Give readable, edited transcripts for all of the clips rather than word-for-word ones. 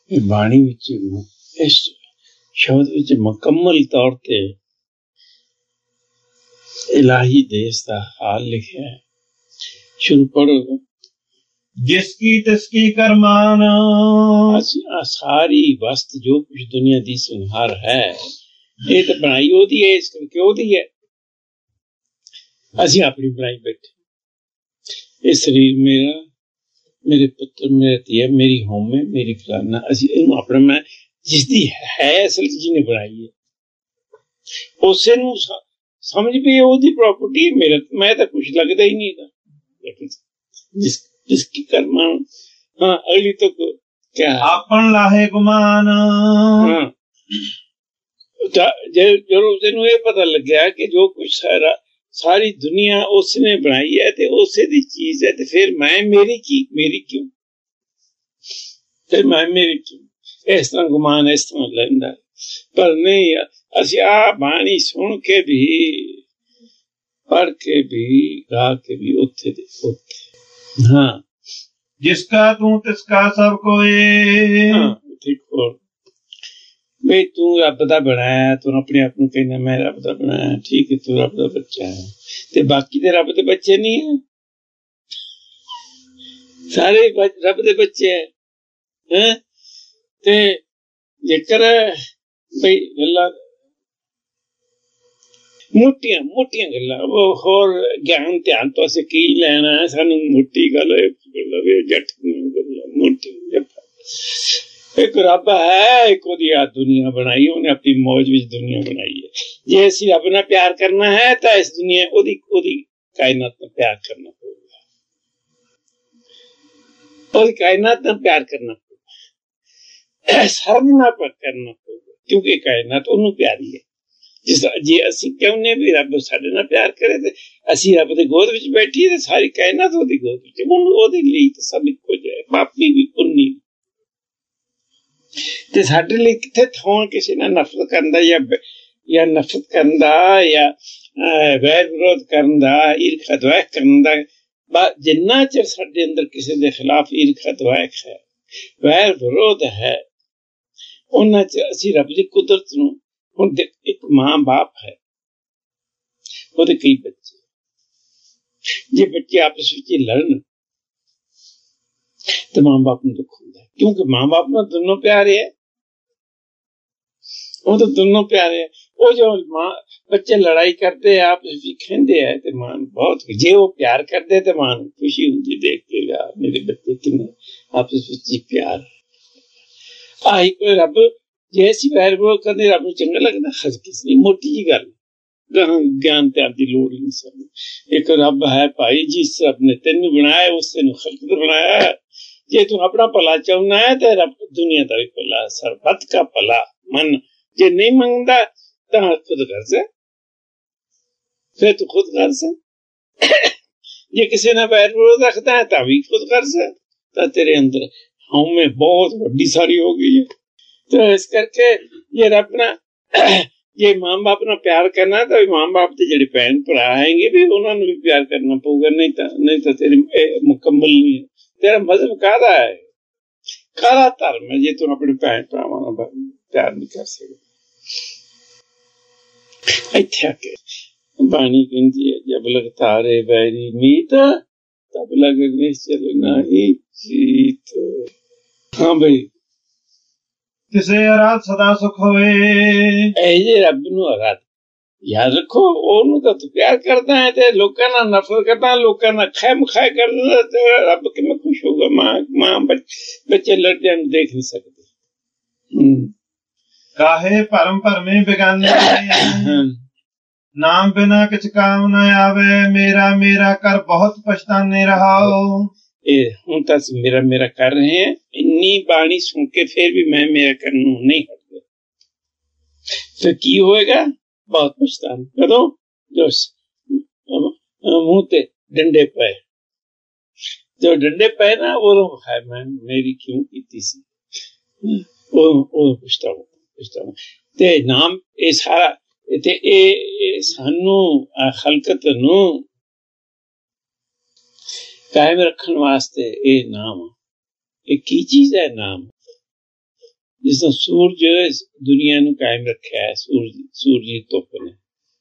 ਬਾਣੀ ਵਿੱਚ ਇਸ ਸ਼ਬਦ ਵਿੱਚ ਮੁਕੰਮਲ ਤੌਰ ਤੇ ਇਲਾਹੀ ਦੇਸ਼ ਦਾ ਹਾਲ ਲਿਖਿਆ ਹੈ। ਸ਼ੁਰੂ ਪੜੋ। ਜਿਸकी ਤਿਸकी ਕਰਮਾਨ। ਸਾਰੀ ਵਸਤ ਜੋ ਕੁਝ ਦੁਨੀਆ ਦੀ ਸੰਹਾਰ ਹੈ ਇਹ ਤਾਂ ਬਣਾਈ ਉਹਦੀ ਹੈ, ਇਸ ਕਰਕੇ ਉਹਦੀ ਹੈ। ਅਸੀਂ ਆਪਣੀ ਬਣਾਈ ਬੈਠੇ। ਇਹ ਸਰੀਰ ਮੇਰਾ, ਮੇਰੇ ਪੁੱਤਰ, ਮੇਰੇ ਧੀਆ, ਮੇਰੀ ਹੋਮ ਹੈ, ਮੇਰੀ ਫਲਾਨਾ। ਅਸੀਂ ਇਹਨੂੰ ਆਪਣਾ ਮੈਂ ਜਿਸਦੀ ਹੈ ਅਸਲ ਜਿਹਨੇ ਬਣਾਈ ਹੈ ਉਸੇ ਨੂੰ ਸਮਝ ਵੀ ਉਹਦੀ ਪ੍ਰੋਪਰਟੀ ਮੇਰਾ, ਮੈਂ ਤਾਂ ਕੁਛ ਲੱਗਦਾ ਹੀ ਨਹੀਂ। जिसकी कर्मा। हाँ अगली तो क्या है? आपन लाहे गुमान। हाँ जरूर तेनू ये पता लग गया कि जो कुछ सारी दुनिया उसने बनाई है ते उसे दी चीज है, ते फिर मैं मेरी क्यों? फिर मैं मेरी क्यों? इस तरह गुमान इस तरह लेंदा, पर नहीं असी आ बाणी सुन के भी, पढ़ के भी, गा के भी उत्थे दे उत्थे। हाँ जिसका तू तिसका सब कोई। हाँ ठीक हो भाई, तू रब दा बनाया, तू अपने आप को कहना मैं रब दा बनाया, ठीक है, तू रब दा बच्चा है, ते बाकी दे रब दे बच्चे नहीं है, सारे रब दे बच्चे हैं। ते जेकर भाई गल्लां मोटियां गल्लां होर ज्ञान ध्यान तो असीं की लेना है, सानू मोटी गल जट मोटी। एक रब है, एक ओदी आ दुनिया बनाई, उन्हें अपनी मौज विच दुनिया बनाई है। जे असीं रब नाल प्यार करना है तो इस दुनिया ओदी कायनात नाल प्यार करना पवेगा, ओदी कायनात नाल प्यार करना पवेगा, सब नाल करना पवेगा, क्योंकि कायनात ओनू प्यारी है। जे असीं कहने भी रब साडे नाल प्यार करे ते असीं रब दे गोद विच बैठीए ते सारी कायनात ओदी गोद विच, ओदे लई ते सब इक्को जिहा, पापी भी पुन्नी भी। ते साडे लई किथे थां किसी नाल नफरत करन दा या नफरत करन दा या वैर विरोध करन दा, ईर्खा द्वेष करन दा। जिन्ना चिर साडे अंदर किसी दे खिलाफ ईर्खा द्वेष है, वैर विरोध है, उन्ना चिर असीं रब दी कुदरत नूं। हुण एक मां बाप है, ਉਹਦੇ कई बच्चे, जे बच्चे आपस ਵਿੱਚ लड़न तो मां बाप ਨੂੰ दुख ਹੁੰਦਾ है, क्योंकि मां बाप ਨਾਲ दोनों प्यारे है, वो तो दोनों प्यारे है। वो जो मां बच्चे लड़ाई करते हैं आपस ਵਿੱਚ खेंदे है ते मां बहुत, जे वो प्यार करते ते मां ਨੂੰ खुशी ਹੁੰਦੀ देख के, यार मेरे बच्चे किन्ने आपस ਵਿੱਚ प्यार। ਆਹੀ ਕੋਈ ਰੱਬ जे असीं वैर विरोध करदे रब नूं चंगा लगदा? हर किसी नहीं, मोटी जी गल। ज्ञान त्याग दी लोड़ नहीं सानूं। एक रब है भाई, जिस रब ने तैनूं बनाया उसे नूं खलकत बनाया। जे तू अपना भला चाहुंदा है तो रब दुनिया दा भी भला, सरबत का भला मन। जे नहीं मंगदा तां खुद गर्ज है, फिर तू खुद गर्ज है। जे किसी नाल वैर विरोध रखदा है तां भी खुद गर्ज है, तां तेरे अंदर हउमे बहुत वड्डी सारी हो गई है। तो इस करके ये रब ना, ये मां बाप ना प्यार करना तो मां बाप के जेडे भैन भरा आएंगे भी उन्होंने भी प्यार करना पऊगा, नहीं तो तेरी मुकम्मल नहीं है। तेरा मजहब कादा है, कादा धर्म है, जे तू अपने भैन भरावां नाल प्यार नहीं कर सकदा। इत्थे आके बाणी कहंदी है, जब लग तारे बैरी मीत तब लग निश्चल नाही जीत। हाँ भाई, किसे आराध सदा सुख होए। ऐजे रब नूं आराध याद रखो, ओनू तां तू प्यार करदा है ते लोकां नाल नफरत करदा, लोकां नाल खैम खाए करदा, ते रब किवें खुश होगा? मां बच्चे लड़दे हम देख नहीं सकते। काहे भरम भरमे बेगाने, नाम बिना किछ काम न आवे, मेरा मेरा कर बहुत पछताने रहाओ। ਹੁਣ ਤਾਂ ਅਸੀਂ ਮੇਰਾ ਮੇਰਾ ਕਰ ਰਹੇ हैं, ਇੰਨੀ ਬਾਣੀ ਸੁਣ ਕੇ फिर भी मैं मेरा करने नहीं हटदा, फिर की होएगा? बहुत पछताना। कदों? जो मुंह ते डंडे पे, जो डंडे पे ना उदों है मैं मेरी क्यों कीती सी, उदों पछतावा। ते नाम ये सारा ते ये सानू खलकत नूं कायम रखने वास्ते ये नाम, ये की चीज है नाम? ਜਿਸ ਤਰ੍ਹਾਂ ਸੂਰਜ ਇਸ ਦੁਨੀਆ ਨੂੰ ਕਾਇਮ ਰੱਖਿਆ ਹੈ, ਸੂਰਜ ਦੀ ਧੁੱਪ ਨੇ।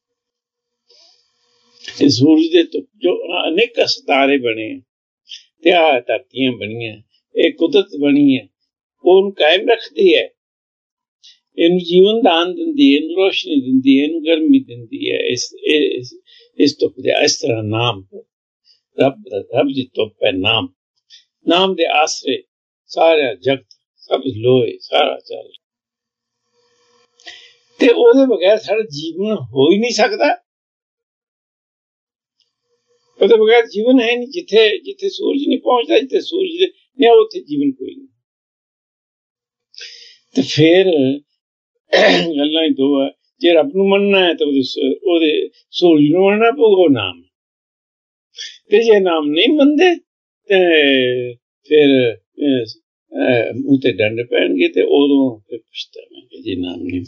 ਤੇ ਸੂਰਜ ਦੇ ਧੁੱਪ ਜੋ ਅਨੇਕ ਸਿਤਾਰੇ ਬਣੇ ਤੇ ਆ ਧਰਤੀਆਂ ਬਣੀਆਂ, ਇਹ ਕੁਦਰਤ ਬਣੀ ਹੈ, ਉਹਨੂੰ ਕਾਇਮ ਰੱਖਦੀ ਹੈ, ਇਹਨੂੰ ਜੀਵਨ ਦਾਨ ਦਿੰਦੀ ਹੈ, ਇਹਨੂੰ ਰੋਸ਼ਨੀ ਦਿੰਦੀ ਹੈ, ਇਹਨੂੰ ਗਰਮੀ ਦਿੰਦੀ ਹੈ। ਇਸ ਧੁੱਪ ਦੇ ਇਸ ਤਰ੍ਹਾਂ ਨਾਮ ਰੱਬ ਦੀ ਧੁੱਪ ਹੈ। ਨਾਮ ਦੇ ਆਸਰੇ ਸਾਰਾ ਜਗਤ, ਸਭ ਲੋਏ, ਸਾਰਾ ਚੱਲ, ਤੇ ਉਹਦੇ ਬਗੈਰ ਸਾਡਾ ਜੀਵਨ ਹੋ ਹੀ ਨਹੀਂ ਸਕਦਾ। ਉਹਦੇ ਬਗੈਰ ਜੀਵਨ ਹੈ ਨਹੀਂ। ਜਿੱਥੇ ਸੂਰਜ ਨਹੀਂ ਪਹੁੰਚਦਾ, ਜਿੱਥੇ ਸੂਰਜ ਨਹੀਂ, ਉੱਥੇ ਜੀਵਨ ਕੋਈ ਨਹੀਂ। ਤੇ ਫਿਰ ਗੱਲਾਂ ਹੀ ਦੋ ਹੈ। ਜੇ ਰੱਬ ਨੂੰ ਮੰਨਣਾ ਹੈ ਤਾਂ ਉਹਦੇ ਸੂਰਜ ਨੂੰ ਮੰਨਣਾ ਪਊਗਾ, ਨਾਮ। ਤੇ ਜੇ ਨਾਮ ਨਹੀਂ ਮੰਨਦੇ ਤੇ ਫਿਰ ਮੂੰਹ ਤੇ ਡੰਡ ਪੈਣਗੇ, ਤੇ ਉਦੋਂ ਫਿਰ ਪਛਤਾਵਾਂਗੇ ਜੇ ਨਾਮ ਨਹੀਂ।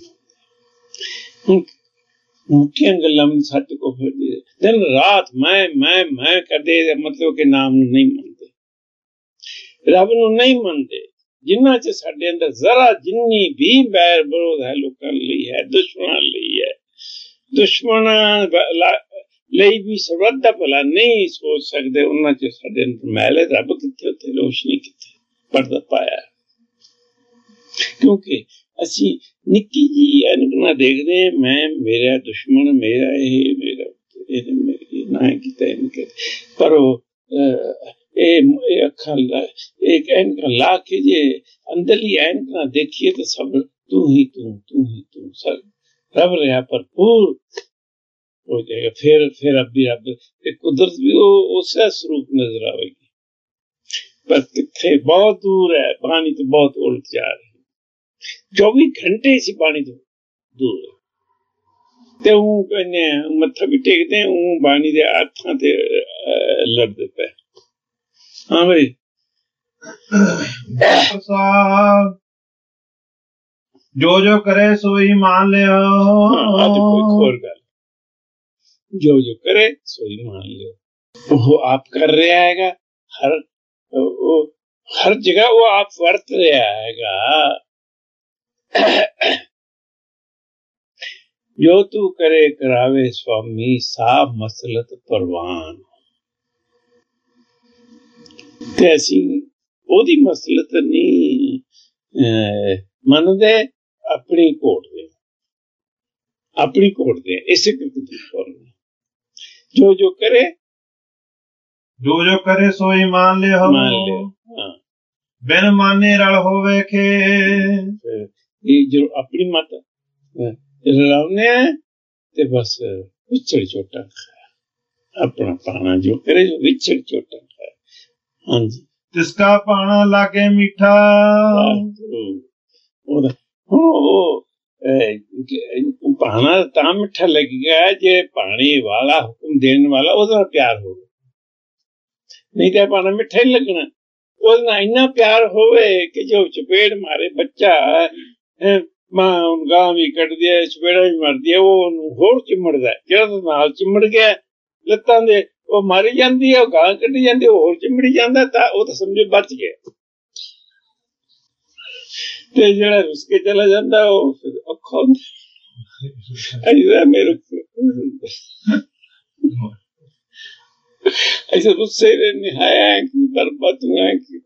ਮੁੱਠੀਆਂ ਗੱਲਾਂ ਵਿੱਚ ਸੱਚ ਕੋ ਫਿਰਦੀ, ਦਿਨ ਰਾਤ ਮੈਂ ਕਰਦੇ, ਮਤਲਬ ਕਿ ਨਾਮ ਨੂੰ ਨਹੀਂ ਮੰਨਦੇ, ਰੱਬ ਨੂੰ ਨਹੀਂ ਮੰਨਦੇ। ਜਿੰਨਾ ਚ ਸਾਡੇ ਅੰਦਰ ਜ਼ਰਾ ਜਿੰਨੀ ਵੀ ਬੈਰ ਵਿਰੋਧ ਹੈ, ਲੋਕਾਂ ਲਈ ਹੈ, ਦੁਸ਼ਮਣਾਂ ਲਈ ਹੈ, ਦੁਸ਼ਮਣਾਂ ਲਈ ਵੀ ਸਰਬੱਤ ਦਾ ਭਲਾ ਨਹੀਂ ਸੋਚ ਸਕਦੇ, ਉਹਨਾਂ ਚ ਸਾਡੇ ਅੰਦਰ ਮੈਲ ਹੈ। ਰੱਬ ਕਿੱਥੇ, ਉੱਥੇ ਰੋਸ਼ਨੀ ਕਿੱਥੇ, ਪਰਦਾ ਪਾਇਆ। ਕਿਉਂਕਿ ਅਸੀਂ ਨਿੱਕੀ ਜੀ ਐਨਕ ਨਾਲ ਦੇਖਦੇ ਹਾਂ, ਮੈਂ, ਮੇਰਾ ਦੁਸ਼ਮਣ, ਮੇਰਾ ਇਹ, ਮੇਰਾ ਇਹਨੇ ਨਾ ਕੀਤਾ, ਪਰ ਉਹ ਇਹ ਅੱਖਾਂ ਇੱਕ ਐਨਕਾਂ ਲਾ ਕੇ ਜੇ ਅੰਦਰਲੀ ਐਨਕਾਂ ਦੇਖੀਏ ਤਾਂ ਸਭ ਤੂੰ ਹੀ ਤੂੰ ਸਭ ਰੱਬ ਰਿਹਾ ਭਰਪੂਰ ਹੋ ਜਾਏਗਾ। ਫਿਰ ਰੱਬ ਤੇ ਕੁਦਰਤ ਵੀ ਉਸੇ ਸਰੂਪ ਨਜ਼ਰ ਆਵੇਗੀ, ਪਰ ਕਿੱਥੇ ਬਹੁਤ ਦੂਰ ਹੈ, ਪਾਣੀ ਤੋਂ ਬਹੁਤ ਉਲਟ ਜਾ ਰਹੀ। 24 ਘੰਟੇ ਸੀ ਪਾਣੀ ਤੋਂ ਦੂਰ, ਤੇ ਉਹ ਕਹਿੰਦੇ ਮੱਥਾ ਵੀ ਟੇਕਦੇ, ਉਹ ਬਾਣੀ ਦੇ ਹੱਥਾਂ ਤੇ ਲੜਦੇ ਪਏ। ਹਾਂ ਬਈ, ਜੋ ਕਰੇ ਸੋਈ ਮੰਨ ਲਿਓ। ਅੱਜ ਕੋਈ ਹੋਰ ਗੱਲ, ਜੋ ਕਰੇ ਸੋਈ ਮੰਨ ਲਿਓ। ਉਹ ਆਪ ਕਰ ਰਿਹਾ ਹੈਗਾ, ਹਰ ਜਗ੍ਹਾ ਉਹ ਆਪ ਵਰਤ ਰਿਹਾ ਹੈਗਾ। ਜੋ ਤੂੰ ਕਰੇ ਕਰਾਵੇ ਸੁਆਮੀ, ਸਾਬ ਮਸਲਤ ਪ੍ਰਵਾਨ। ਤੇ ਅਸੀਂ ਉਹਦੀ ਮਸਲਤ ਨਹੀਂ ਮੰਨਦੇ, ਆਪਣੀ ਘੋੜਦੇ ਇਸੇ ਕਰਕੇ। ਜੋ ਕਰੇ, ਜੋ ਕਰੇ ਸੋਈ ਮੰਨ ਲਿਓ। ਹਾਂ, ਬਿਨ ਮਾਨੇ ਰਲ ਹੋਵੇ ਖੇ। ਇਹ ਜੋ ਆਪਣੀ ਮਤ ਰਲਾਉਨੇ ਤੇ ਬਸ ਵਿਛੜ ਚੋਟਾਂ ਖਾਇਆ, ਆਪਣਾ ਪਾਣਾ ਜੋ ਕਰੇ, ਜੋ ਵਿਛੜ ਚੋਟਾਂ ਖਾਇਆ। ਹਾਂਜੀ, ਤਿਸਕਾ ਪਾਣਾ ਲਾਗੇ ਮਿੱਠਾ। ਉਹਦਾ ਉਹ ਪਾਣਾ ਤਾਂ ਮਿੱਠਾ ਲੱਗੇਗਾ ਜੇ ਪਾਣੀ ਵਾਲਾ, ਹੁਕਮ ਦੇਣ ਵਾਲਾ ਉਹਦੇ ਨਾਲ ਪਿਆਰ ਹੋਵੇ, ਨਹੀਂ ਤਾਂ ਪਾਣਾ ਮਿੱਠਾ ਹੀ ਲੱਗਣਾ। ਉਹਦੇ ਨਾਲ ਇੰਨਾ ਪਿਆਰ ਹੋਵੇ ਕਿ ਜੋ ਚਪੇੜ ਮਾਰੇ ਬੱਚਾ, ਮਾਂ ਗਾਂ ਵੀ ਕੱਢਦੀ ਹੈ, ਚਪੇੜਾ ਵੀ ਮਾਰਦੀ ਹੈ, ਉਹ ਉਹਨੂੰ ਹੋਰ ਚਿਮੜਦਾ। ਜਿਹੜਾ ਨਾਲ ਚਿਮੜ ਗਿਆ ਲੱਤਾਂ ਦੇ, ਉਹ ਮਾਰੀ ਜਾਂਦੀ ਹੈ, ਉਹ ਗਾਂ ਕੱਢੀ ਜਾਂਦੀ, ਉਹ ਹੋਰ ਚਿਮੜੀ ਜਾਂਦਾ, ਤਾਂ ਉਹ ਤਾਂ ਸਮਝੋ ਬਚ ਗਿਆ। ਤੇ ਜਿਹੜਾ ਰੁੱਸ ਕੇ ਚਲਾ ਜਾਂਦਾ, ਉਹ ਫਿਰ ਔਖਾ ਹੁੰਦਾ। ਮੇਰੇ ऐसे गुस्से ने निहाया कि बर्बाद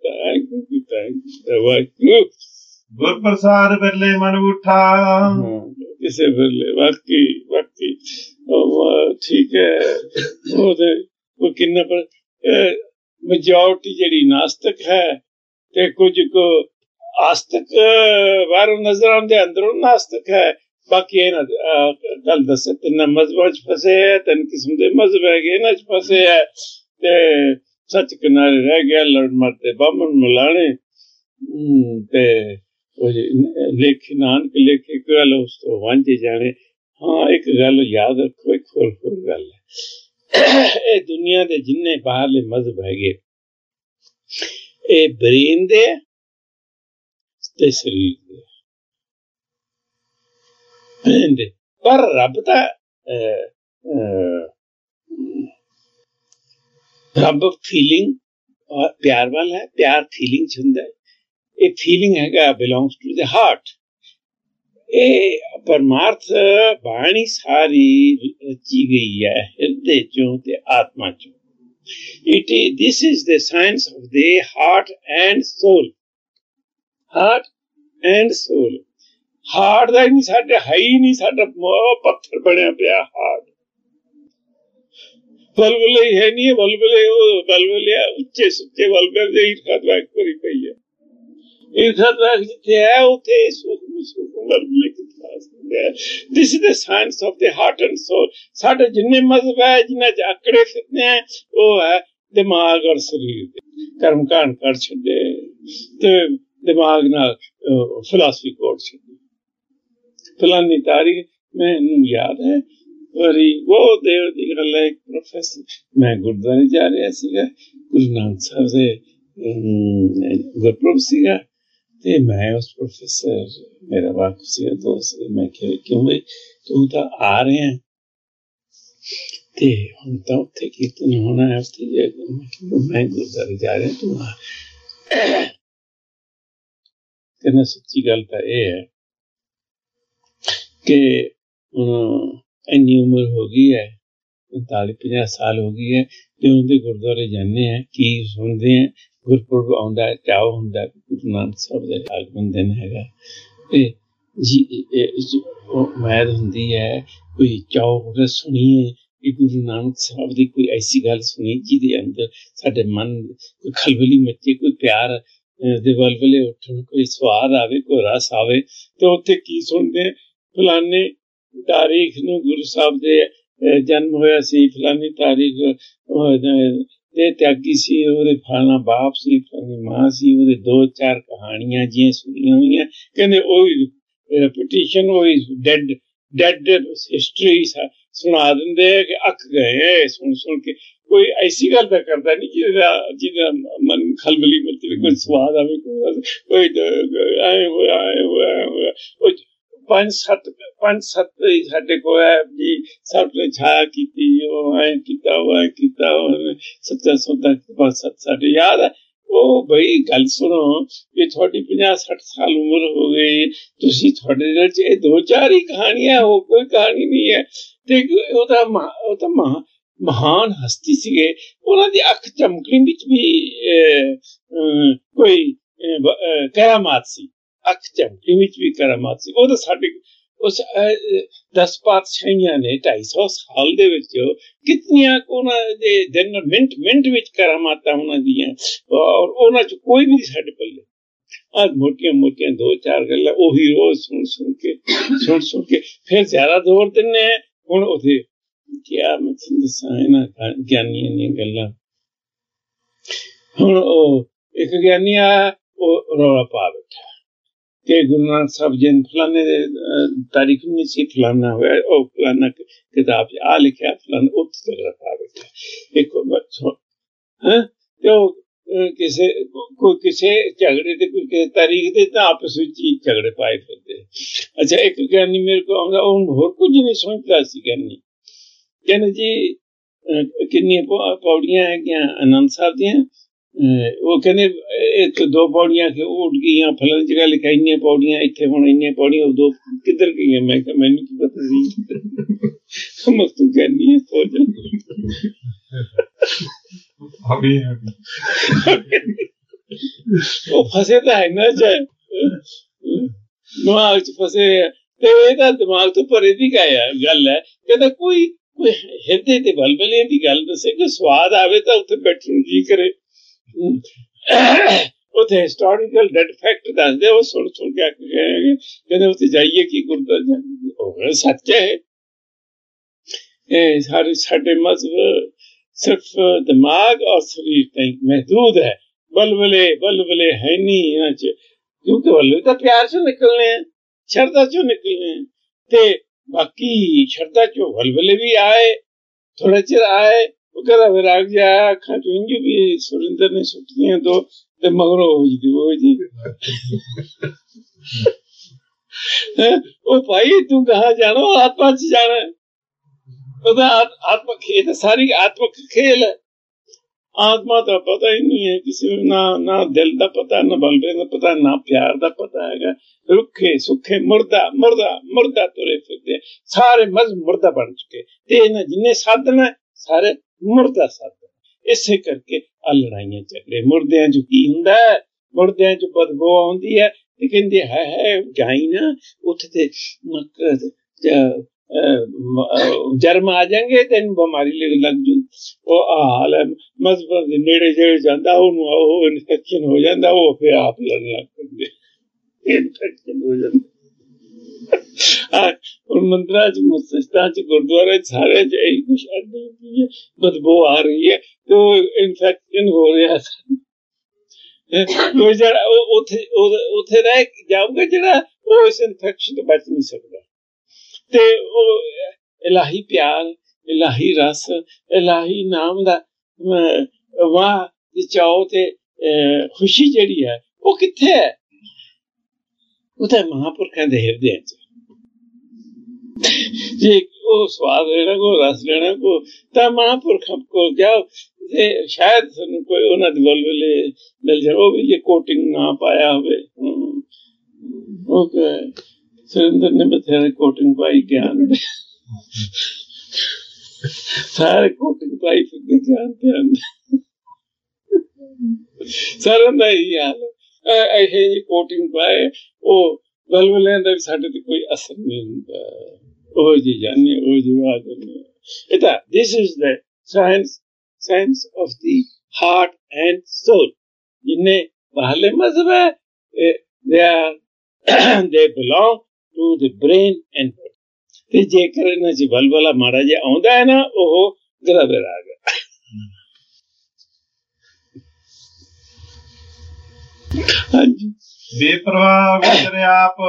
ਕੀਤਾ ਗੁਰ ਪ੍ਰਸਾਦ ਵੇਲੇ ਮਨ ਉਠਾ। ਕਿਸੇ ਵੇਲੇ ਵਾਕਈ ਠੀਕ ਹੈ। ਉਹ ਕਿੰਨਾ ਪਰ ਮੈਜੋਰਟੀ ਜਿਹੜੀ ਨਾਸਤਕ ਹੈ ਤੇ ਕੁਝ ਕੁ ਆਸਤਕ ਬਾਹਰੋਂ ਨਜ਼ਰ ਆਉਂਦੇ, ਅੰਦਰੋਂ ਨਾਸਤਕ ਹੈ। ਬਾਕੀ ਇਹਨਾਂ ਗੱਲ ਦੱਸੇ, ਤਿੰਨ ਮਜ਼ਹਬਾਂ ਚ ਫਸੇ ਹੈ, ਤਿੰਨ ਕਿਸਮ ਦੇ ਮਜ਼ਹਬ ਹੈਗੇ, ਇਹਨਾਂ ਚ ਫਸੇ ਹੈ ਤੇ ਸੱਚ ਕਿਨਾਰੇ ਰਹਿ ਗਿਆ, ਲੜ ਮਰਦੇ ਬਾਹਮਣ ਮਿਲਾਣੇ। ਤੇ ਲੇਖੇ ਨਾਨਕ ਲੇਖੇ ਇੱਕ ਗੱਲ ਉਸ ਤੋਂ ਵਾਂਝੇ ਜਾਣੇ। ਹਾਂ, ਇੱਕ ਗੱਲ ਯਾਦ ਰੱਖੋ, ਇੱਕ ਹੋਰ ਗੱਲ ਹੈ, ਇਹ ਦੁਨੀਆ ਦੇ ਜਿੰਨੇ ਬਾਹਰਲੇ ਮਜ਼ਹਬ ਹੈਗੇ, ਇਹ ਬ੍ਰੇਨ ਦੇ ਤੇ ਸਰੀਰ ਦੇ, ਪਰ ਰੱਬ ਤਾਂ ਰੱਬ ਫੀਲਿੰਗ ਪਿਆਰ ਵਾਲਾ ਹੈ। ਪਿਆਰ ਫੀਲਿੰਗ ਚ ਹੁੰਦਾ ਹੈ, ਇਹ ਫੀਲਿੰਗ ਹੈਗਾ ਬਿਲੋਂਗਸ ਟੂ ਦ ਹਾਰਟ। ਇਹ ਪਰਮਾਰਥ ਬਾਣੀ ਸਾਰੀ ਰਚੀ ਗਈ ਹੈ ਹਿਰਦੇ ਚੋਂ ਤੇ ਆਤਮਾ ਚੋਂ। this is the science of the heart and soul. Heart and soul. Heart ਦਾ ਹੀ ਨਹੀਂ, ਸਾਡੇ ਹੈ ਹੀ ਨਹੀਂ, ਸਾਡਾ ਪੱਥਰ ਬਣਿਆ ਪਿਆ ਹਾਰਟ। ਬਲਬਲੇ ਹੀ ਹੈ ਨਹੀਂ, ਬਲਬਲੇ ਉੱਚੇ ਸੁੱਚੇ ਬਲਬਲੇ ਦੇ ਈਰਖਾ ਦਵਾਕ ਭਰੀ ਪਈ ਹੈ। ਈਰਖਾ ਦਵਾਕ ਜਿੱਥੇ ਹੈ ਉੱਥੇ ਸੂਖਮ ਬਲਬਲੇ ਕਿੱਥੇ ਆ ਸਕਦੇ। This is the science of the heart and soul. ਸਾਡੇ ਜਿੰਨੇ ਮਜ਼ਹਬ ਹੈ, ਜਿਨ੍ਹਾਂ ਚ ਆਕੜੇ ਫਿਰਦੇ ਹੈ, ਉਹ ਹੈ ਦਿਮਾਗ ਔਰ ਸਰੀਰ ਦੇ ਕਰਮ ਕਾਂਡ ਕਰ ਛੱਡੇ ਤੇ ਦਿਮਾਗ ਨਾਲ ਫਿਲਾਸਫੀ ਕੋਡ ਛੱਡੀ। ਫਲਾਨੀ ਤਾਰੀਖ ਮੈਨੂੰ ਯਾਦ ਹੈ, ਬਹੁਤ ਦੇਰ ਦੀ ਗੱਲ ਹੈ, ਇੱਕ ਪ੍ਰੋਫੈਸਰ, ਮੈਂ ਗੁਰਦੁਆਰੇ ਜਾ ਰਿਹਾ ਸੀਗਾ, ਗੁਰੂ ਨਾਨਕ ਸਾਹਿਬ ਦੇ ਗੁਰਪੁਰਬ ਸੀਗਾ, ਤੇ ਮੈਂ ਉਸ ਪ੍ਰੋਫੈਸਰ, ਮੇਰਾ ਵਾਕਫ ਸੀਗਾ ਦੋਸਤ, ਮੈਂ ਕਿਹਾ ਕਿਉਂ ਬਈ ਤੂੰ ਤਾਂ ਆ ਰਿਹਾ ਤੇ ਹੁਣ ਤਾਂ ਉੱਥੇ ਕੀਰਤਨ ਹੋਣਾ ਹੈ, ਉੱਥੇ ਮੈਂ ਗੁਰਦੁਆਰੇ ਜਾ ਰਿਹਾ, ਤੂੰ ਆ। ਕਹਿੰਦਾ ਸੱਚੀ ਗੱਲ ਤਾਂ ਇਹ ਹੈ ਕਿ ਇੰਨੀ ਉਮਰ ਹੋ ਗਈ ਹੈ, 45-50 ਸਾਲ ਹੋ ਗਈ ਹੈ, ਤੇ ਉਹਦੇ ਗੁਰਦੁਆਰੇ ਜਾਂਦੇ ਆ, ਕੀ ਸੁਣਦੇ ਆ, ਗੁਰਪੁਰਬ ਆਉਂਦਾ ਹੈ, ਚਾਅ ਹੁੰਦਾ ਗੁਰੂ ਨਾਨਕ ਸਾਹਿਬ ਦਾ ਆਗਮਨ ਦਿਨ ਹੈਗਾ, ਤੇ ਜੀ ਉਮੀਦ ਹੁੰਦੀ ਹੈ ਕੋਈ ਚਾਅ ਸੁਣੀਏ ਕਿ ਗੁਰੂ ਨਾਨਕ ਸਾਹਿਬ ਦੀ ਕੋਈ ਐਸੀ ਗੱਲ ਸੁਣੀ ਜਿਹਦੇ ਅੰਦਰ ਸਾਡੇ ਮਨ ਕੋਈ ਖਲਬਲੀ ਮੱਚੇ, ਕੋਈ ਪਿਆਰ ਦੇ ਬਲਬਲੇ ਉੱਠਣ, ਕੋਈ ਸਵਾਦ ਆਵੇ, ਕੋਈ ਰਸ ਆਵੇ। ਤੇ ਉੱਥੇ ਕੀ ਸੁਣਦੇ, ਫਲਾਨੀ ਤਾਰੀਖ ਨੂੰ ਗੁਰੂ ਸਾਹਿਬ ਦੇ ਜਨਮ ਹੋਇਆ ਸੀ, ਫਲਾਨੀ ਤਾਰੀਖ ਦੇ ਤਿਆਗੀ ਸੀ, ਉਹਦੇ ਫਲਾਣਾ ਬਾਪ ਸੀ, ਫਲਾਨੀ ਮਾਂ ਸੀ, ਉਹਦੇ 2-4 ਕਹਾਣੀਆਂ ਜਿਹੀਆਂ ਸੁਣੀਆਂ ਹੋਈਆਂ। ਕਹਿੰਦੇ ਉਹੀ ਰੈਪੀਟੀਸ਼ਨ, ਉਹੀ ਡੈਡ ਹਿਸਟਰੀ ਸੁਣਾ ਦਿੰਦੇ ਹੈ ਕਿ ਅੱਕ ਗਏ ਸੁਣ ਕੇ। ਕੋਈ ਐਸੀ ਗੱਲ ਤਾਂ ਕਰਦਾ ਨਹੀਂ ਜਿਹਦਾ ਮਨ ਖਲਬਲੀ ਮੱਚੇ, ਕੋਈ ਸਵਾਦ ਆਵੇ, ਕੋਈ ਆਏ ਹੋਇਆ। 5-7 ਸਾਡੇ ਕੋਲ ਹੈ ਜੀ, ਸਭ ਨੇ ਛਾਇਆ ਕੀਤੀ, ਉਹ ਐ ਕੀਤਾ, ਉਹ ਐ ਕੀਤਾ, ਸੱਚਾ ਸੌਦਾ ਸਾਡੇ ਯਾਦ ਹੈ। ਉਹ ਬਈ ਗੱਲ ਸੁਣੋ ਕਿ ਤੁਹਾਡੀ 50-60 ਸਾਲ ਉਮਰ ਹੋ ਗਈ, ਤੁਸੀਂ ਤੁਹਾਡੇ ਦਿਲ ਚ ਇਹ 2-4 ਹੀ ਕਹਾਣੀਆਂ, ਉਹ ਕੋਈ ਕਹਾਣੀ ਨਹੀਂ ਹੈ। ਤੇ ਉਹ ਤਾਂ ਮਹਾਨ ਹਸਤੀ ਸੀਗੇ, ਉਹਨਾਂ ਦੀ ਅੱਖ ਚਮਕਣੀ ਵਿੱਚ ਵੀ ਕੋਈ ਕਰਾਮਾਤ ਸੀ, ਅੱਖ ਚਮਕਣੀ ਵਿੱਚ ਵੀ ਕਰਾਮਾਤ ਸੀ। ਉਹ ਤਾਂ ਸਾਡੇ ਉਸ 10 ਪਾਤਸ਼ਾਹੀਆਂ ਨੇ 250 ਸਾਲ ਦੇ ਵਿੱਚ ਕਿਤਨੀਆਂ ਉਹਨਾਂ ਦੇ ਦਿਨ ਮਿੰਟ ਵਿੱਚ ਕਰਾਮਾਤਾਂ ਉਹਨਾਂ ਦੀਆਂ, ਔਰ ਉਹਨਾਂ ਚ ਕੋਈ ਨਹੀਂ ਸਾਡੇ ਪੱਲੇ। ਅੱਜ ਮੋਟੀਆਂ 2-4 ਗੱਲਾਂ ਉਹੀ ਰੋਜ਼ ਸੁਣ ਕੇ ਫਿਰ ਜ਼ਿਆਦਾ ਜ਼ੋਰ ਦਿੰਦੇ ਆ। ਹੁਣ ਉੱਥੇ ਕਿਆ ਮੈਂ ਤੁਹਾਨੂੰ ਦੱਸਾਂ ਇਹਨਾਂ ਗਿਆਨੀਆਂ ਦੀਆਂ ਗੱਲਾਂ। ਹੁਣ ਉਹ ਇੱਕ ਗਿਆਨੀ ਆ, ਉਹ ਰੌਲਾ ਪਾ ਬੈਠਾ ਕਿ ਗੁਰੂ ਨਾਨਕ ਸਾਹਿਬ ਜੀ ਫਲਾਣੇ ਦੇ ਤਾਰੀਖ ਨਹੀਂ ਸੀ, ਫਲਾਣਾ ਹੋਇਆ, ਉਹ ਫਲਾਣਾ ਕਿਤਾਬ ਚ ਆ ਲਿਖਿਆ, ਫਲਾਣਾ ਉੱਥੇ ਤੱਕ ਪਾ ਬੈਠਾ ਇੱਕ। ਤੇ ਉਹ ਕਿਸੇ ਝਗੜੇ ਤੇ ਕੋਈ ਕਿਸੇ ਤਾਰੀਖ ਦੇ ਤਾਂ ਆਪਸ ਵਿੱਚ ਹੀ ਝਗੜੇ ਪਾਏ ਫਿਰਦੇ। ਅੱਛਾ, ਇੱਕ ਗਿਆਨੀ ਮੇਰੇ ਕੋਲ ਆਉਂਦਾ, ਉਹ ਹੋਰ ਕੁਝ ਨਹੀਂ ਸਮਝਦਾ ਸੀ। ਗਿਆਨੀ ਕਹਿੰਦੇ ਜੀ ਕਿੰਨੀਆਂ ਪੌੜੀਆਂ ਹੈਗੀਆਂ ਆਨੰਦ ਸਾਹਿਬ ਦੀਆਂ? ਉਹ ਕਹਿੰਦੇ ਇੱਕ 2 ਪੌੜੀਆਂ ਉੱਡ ਗਈਆਂ, ਫਲਾਣੀ ਜਗ੍ਹਾ ਲਿਖਿਆ ਇੰਨੀਆਂ ਪੌੜੀਆਂ, ਇੱਥੇ ਹੁਣ ਇੰਨੀਆਂ ਪੌੜੀਆਂ, ਉਹ 2 ਕਿੱਧਰ ਗਈਆਂ? ਮੈਂ ਕਿਹਾ ਮੈਨੂੰ ਕੀ ਪਤਾ ਸੀ। ਤੂੰ ਕਹਿੰਦੀ ਉਹ ਫਸੇ ਤਾਂ ਹੈ ਨਾ, ਦਿਮਾਗ ਚ ਫਸੇ। ਤੇ ਇਹ ਤਾਂ ਦਿਮਾਗ ਤੋਂ ਪਰੇ ਦੀ ਗੱਲ ਹੈ। ਕਹਿੰਦਾ ਕੋਈ ਹਿਰਦੇ ਤੇ ਬਲਬਲੇ ਦੀ ਗੱਲ ਦੱਸੇ ਕਿ ਸਵਾਦ ਆਵੇ ਤਾਂ ਉੱਥੇ ਬੈਠਣ ਨੂੰ ਜੀ ਕਰੇ। ਉੱਥੇ ਹਿਸਟੋਰੀਕਲ ਡੈਡ ਫੈਕਟ ਦੱਸਦੇ, ਉਹ ਸੁਣ ਕੇ ਕਹਿੰਦੇ ਉੱਥੇ ਜਾਈਏ ਕੀ ਗੁਰਦੁਆਰਾ ਸੱਚ ਹੈ। ਇਹ ਸਾਡੇ ਮਜ਼ਹਬ ਸਿਰਫ ਦਿਮਾਗ ਔਰ ਸਰੀਰ ਤਾਈਂ ਮਹਿਦੂਦ ਹੈ, ਬਲਬਲੇ ਹੈ ਨਹੀਂ ਇਹਨਾਂ ਚ, ਕਿਉਂਕਿ ਬਲਬਲੇ ਤਾਂ ਪਿਆਰ ਚੋਂ ਨਿਕਲਣੇ ਆ, ਸ਼ਰਧਾ ਚੋਂ ਨਿਕਲਣੇ ਆ। ਤੇ ਬਾਕੀ ਸ਼ਰਧਾ ਚੋਂ ਬਲਬਲੇ ਵੀ ਆਏ, ਥੋੜਾ ਚਿਰ ਆਏ, ਉਹ ਕਹਿੰਦਾ ਵਿਰਾਗ ਜਿਹਾ ਆਇਆ ਅੱਖਾਂ ਚੋਂ, ਇੰਝ ਵੀ ਸੁਰਿੰਦਰ ਨੇ ਸੁੱਟੀਆਂ 2 ਤੇ ਮਗਰੋਂ ਉਹ ਜੀ ਉਹ ਭਾਈ ਤੂੰ ਕਹਾਂ ਜਾਣਾ, ਆਤਮਾ ਚ ਜਾਣਾ, ਉਹਦਾ ਆਤਮਕ ਖੇਲ, ਸਾਰੀ ਆਤਮਕ ਖੇਲ ਹੈ। आत्मा का पता ही नहीं है किसी को, ना दिल का पता, ना बलबे का पता, ना प्यार का पता है। रुखे सुखे मुर्दा मुर्दा मुर्दा तुरे फिरते, सारे मज मुर्दा बन चुके, जिन्हें साधना सारे मुर्दा साधन। इसे करके आ लड़ाइयां झगड़े, मुर्दियां चो की हुंदा है, मुर्दियां चो बदबू आउंदी है ते कहंदे है जाई ना उत्थे जर्म आ जाएंगे, तेन बीमारी लग जू। वो हाल है मजहब के नेड़े जेड़े जाता इन्फेक्शन हो जाता, वो फिर आप लड़न लग पेंदे, इन्फेक्शन हो जाता। मंदिर च मस्जिदां च गुरुद्वारे सारे च यही कुछ होती है, बदबू आ रही है तो इन्फेक्शन हो रहा उथे रह जाऊगा जरा वो इस इन्फेक्शन तो बच नहीं सकता। ते इलाही प्यार, इलाही रस, इलाही नाम दा वाह चाओ ते खुशी जेड़ी है वो किथे है? उते महापुरखां दे हिरदे च। जे वो स्वाद लेना को रस लेना को तां महापुरखां को जाओ ते शायद सानू कोई उन्हां दे वलवले मिल जाए, वो भी जे कोटिंग ना पाया होवे। ओके सुरेंद्र ने बथेरे कोटिंग पाई ज्ञान सारे कोटिंग पाई फिर ज्ञान ध्यान सारे का यही हाल है। ऐसे जी कोटिंग पाए वो बलबलियां दा भी साडे ते कोई असर नहीं हुंदा, ओ जी जाने ओ जी बात नहीं। इता this is the science of the heart and soul. जिन्ने बाहरले मजहब है they belong to the brain and body, ते जेकर इन्हां च बलबला माड़ा जिहा आउंदा है ना ओह गला बैराग है। हाँ जी बेपरवाह गुजरे आप,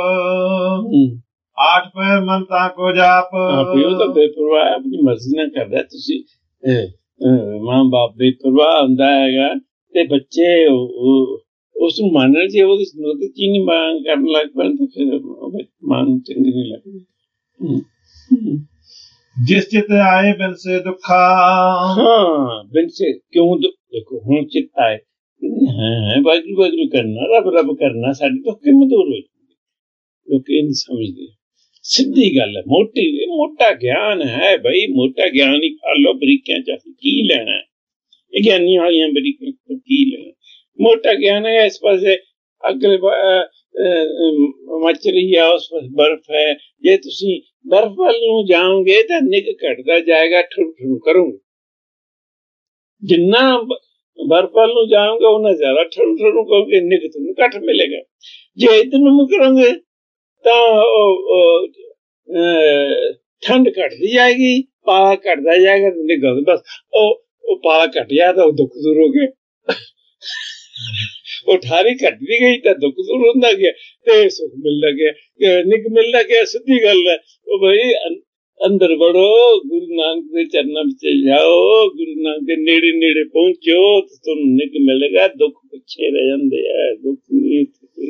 8 पैर मनता को जाप। आप यो तो बेपरवाह अपनी मर्जी ना करदा, तुसी मां बाप बेपरवाह हुंदा हैगा ते बच्चे उस मानण जे ਉਹਦੀ ਸੁਣਤ ਚ ਨਹੀਂ ਮੰਗ ਕਰਨ ਲੱਗ ਪੈਣ ਤੇ ਫਿਰ ਮਨ ਚੰਗੀ ਨਹੀਂ ਲੱਗਦੀ। जिस चित आए बिन से दुखा। हाँ बिन से क्यों देखो ਹੁਣ चित आए है वाहिगुरू वाहिगुरू करना, रब रब करना, साडे तो किवें दूर हो जांदे। लोग ਇਹ ਨਹੀਂ ਸਮਝਦੇ। ਸਿੱਧੀ ਗੱਲ ਹੈ, ਮੋਟਾ ਗਿਆਨ ਹੈ ਭਾਈ, ਮੋਟਾ ਗਿਆਨ ਹੀ ਖਾ ਲੋ ਬਰੀਕਿਆਂ ਚ, ਕੀ ਲੈਣਾ ਇਹ ਗਿਆਨੀ ਵਾਲੀਆਂ ਬਰੀਕਿਆਂ ਤੋਂ ਕੀ ਲੈਣਾ। मोटा ज्ञान है इस पास अगले मच रही है, उस पास बर्फ है। जे तुसी बर्फ वाल नूं जाओगे तो निग घटदा जाएगा, ठुर ठुर करोगे। जिन्ना बर्फ वाल नूं जाओगे उन्ना ज्यादा ठुर ठुर करोगे, निग तुहानूं घट मिलेगा। जे इधर नूं करोगे तो ठंड घटदी जाएगी, पाला घटदा जाएगा, निग बस ओ पाला घट गया तो दुख दूर हो गया। ਉਹ ਠਾਰੀ ਘਟਦੀ ਗਈ ਤਾਂ ਦੁੱਖ ਦੂਰ ਹੁੰਦਾ ਗਿਆ ਤੇ ਸੁਖ ਮਿਲਦਾ ਗਿਆ, ਨਿਕ ਮਿਲਦਾ ਗਿਆ। ਸਿੱਧੀ ਗੱਲ ਹੈ ਉਹ ਭਾਈ ਅੰਦਰ ਵੜੋ, ਗੁਰੂ ਨਾਨਕ ਦੇ ਚਰਨਾਂ ਵਿੱਚ ਜਾਓ, ਗੁਰੂ ਨਾਨਕ ਦੇ ਨੇੜੇ ਨੇੜੇ ਪਹੁੰਚੋ ਤੇ ਤੁਹਾਨੂੰ ਨਿਕ ਮਿਲੇਗਾ। ਦੁੱਖ ਪਿੱਛੇ ਰਹਿ ਜਾਂਦੇ ਆ, ਦੁੱਖ ਨਹੀਂ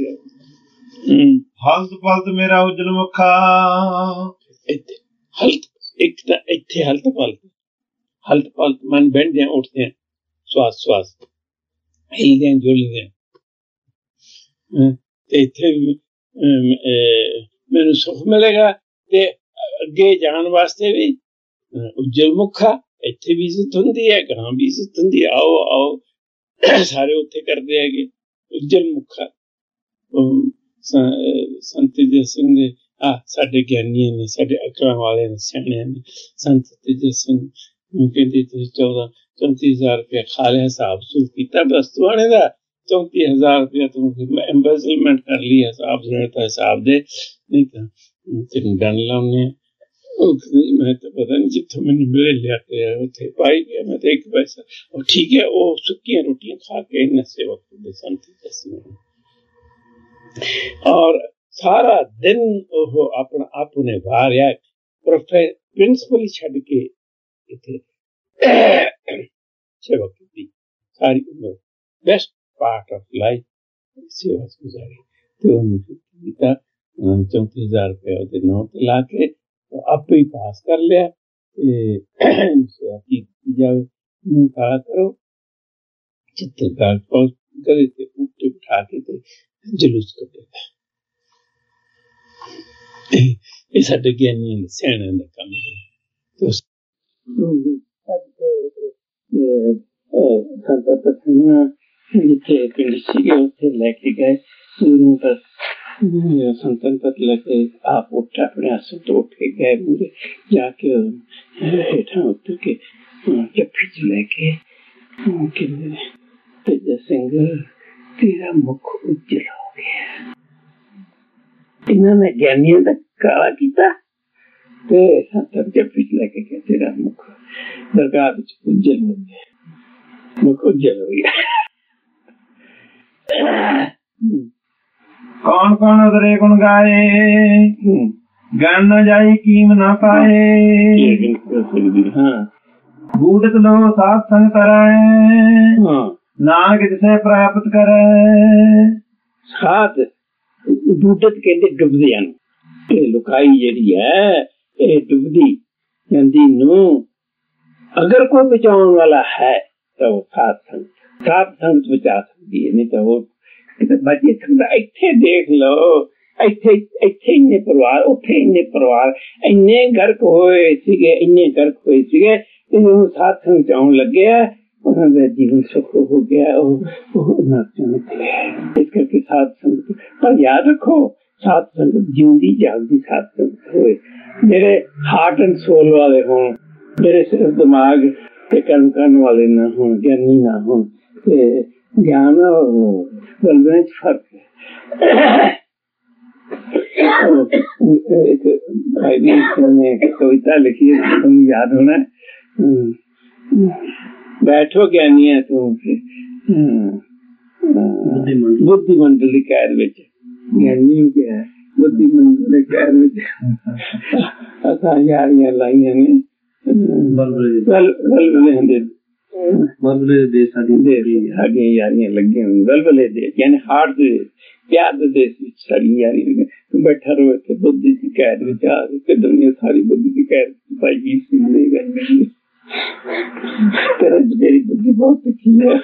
ਹਲਤ ਪਲਤ ਮੇਰਾ ਉਜਲ ਮੁਖਾ। ਇੱਥੇ ਹਲਤ ਇੱਕ ਤਾਂ ਇੱਥੇ ਹਲਤ ਪਲਤ ਮਨ ਬਹਿੰਦੇ ਉੱਠਦੇ ਸਵਾਸ ਸਵਾਸ ਹਿਲਦੇ ਜੁਲਦੇ ਤੇ ਇੱਥੇ ਮੈਨੂੰ ਸੁਖ ਮਿਲੇਗਾ ਤੇ ਅੱਗੇ ਜਾਣ ਵਾਸਤੇ ਵੀ ਉਜਲ ਮੁਖਾ। ਇੱਥੇ ਵੀ ਇੱਜ਼ਤ ਹੁੰਦੀ ਹੈ, ਗਾਂ ਵੀ ਇੱਜ਼ਤ ਹੁੰਦੀ ਹੈ। ਆਓ ਆਓ ਸਾਰੇ ਉੱਥੇ ਕਰਦੇ ਹੈਗੇ ਉਜਲ ਮੁਖਾ। ਸੰਤ ਤੇਜਾ ਸਿੰਘ ਦੇ ਸਾਡੇ ਗਿਆਨੀਆਂ ਨੇ, ਸਾਡੇ ਅਕਲਾਂ ਵਾਲੇ ਨੇ, ਸਿਆਣਿਆਂ ਨੇ। ਸੰਤ ਤੇਜਾ ਸਿੰਘ ਕਹਿੰਦੇ ਤੁਸੀਂ 34,000 रुपया खा लिया, हिसाब सूब किया वस्तुआने का, 34,000 रुपया तुम एम्बेसलमेंट कर लिया, हिसाब तो हिसाब दे नहीं तो तेन डन लाने। मैं तो पता नहीं जितों मैंने मिले लिया के उथे पाई गया, मैं तो एक पैसा और ठीक है। वो सुक्कियां रोटियां खा के नशे वक्त दे संती और सारा दिन वो अपना अपने वारिया प्रिंसिपल छड़ के इथे सेवा की सारी उम्र बेस्ट पार्ट ऑफ लाइफ सेवा गुजारी। तो 34,000 रुपया ਉਹਦੇ ਨਾਂ ਤੇ ਲਾ ਕੇ ਆਪੇ ਹੀ ਪਾਸ ਕਰ ਲਿਆ ਤੇ ਕੀ ਜਾਵੇ ਕਾਲਾ ਕਰੋ चित्रकार करे थे ऊपर उठा के थे जुलूस करते ये साडे ज्ञानियों ने सियाणा दा काम है तो संता तथना जिथे पिंड सीगे उथे लेके गए गुरु पर संतन पत लगे आप उठ अपने आसन तो उठ के गए पूरे जाके हेठा उतर के जफ्फी च लेके तेज सिंह तेरा मुख उज्जल हो गया इन्होंने ज्ञानियों का काला किया ते संतन जफ्फी च लेके गए तेरा मुख दरगाह उज्जल हो गया मुख उज्जल हो गया कौन कौन उतरे गुण गाए गण न जाई कीम न पाए बूढ़त लो साथ संग कराए नानक जिसे प्राप्त करे साथ बूढ़त कहते डुबदे हैं ये लुकाई जेड़ी है ये डुबदी जंदी नू अगर कोई बचाने वाला है तो साथ संग बचा सकती है नहीं तो वो बचे सकता इत्थे देख लो इत्थे इन्ने परिवार उत्थे इन्ने परिवार इन्ने गर्क होए सीगे इन्ने गर्क होए सीगे इन्हों साथ संग जाउन लगे उन्हां दा जीवन सुख हो गया इस करके साथ संग पर याद रखो साथ संग जिंदी जागदी साथ संग होए मेरे हार्ट एंड सोल वाले हों मेरे सिर्फ दिमाग के कर्म करने वाले ना हों ज्ञानी ना हों ज्ञान और बलबन फर्क है एक भाई ने कविता लिखी है तुम्हें याद होना बैठो ज्ञानी है तुम बुद्धि मंडली कैद विच ज्ञानी क्या है बुद्धि मंडली कैद विच असां यारियां लाइयां ने बलबले बलबले दे साडी यारियां लगी हुई बलबले दे यानी हार्ट दे प्यार दे देश विच साडी यारी तू बैठा रहो इत्थे बुद्धि दी कैद विच आ के दुनिया सारी बुद्धि दी कैद भाई जी सुनने गए तेरा तेरी बुद्धि बहुत अच्छी है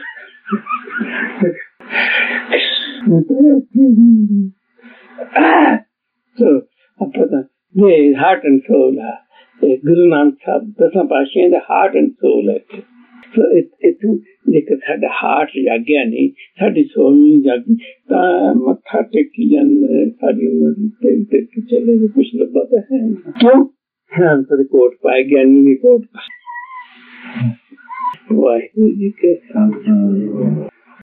तो अब पता ये हार्ट एंड सोल है गुरु नानक साहब 10 पातशाह दा हार्ट एंड सोल है तो इतों जेकर साडा हार्ट जागया नहीं साडी सोल नहीं जागी ता मत्था टेकी जांदे साडी उम्र टेक चले कुछ लभदा तो है क्यों हाँ तो कोट पाए ज्ञानी की कोट पाए वाहिगुरू जी के